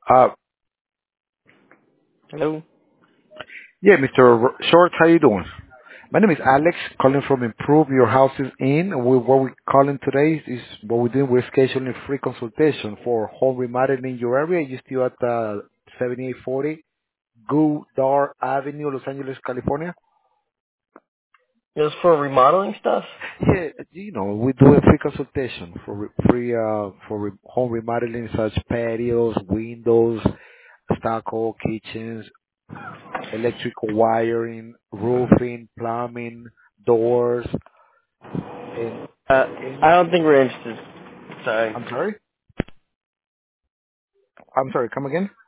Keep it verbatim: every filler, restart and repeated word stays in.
Uh, Hello. yeah, mister R- Short, how you doing? My name is Alex, calling from Improve Your Houses In. We, what we're calling today is what we're doing. We're scheduling free consultation for home remodeling in your area. You still at uh, seventy-eight forty Goodar Avenue, Los Angeles, California? It was for remodeling stuff? Yeah, you know, we do a free consultation for re- free uh, for re- home remodeling, such patios, windows, stucco, kitchens, electrical wiring, roofing, plumbing, doors, and Uh, any. I don't think we're interested. Sorry. I'm sorry. I'm sorry. Come again.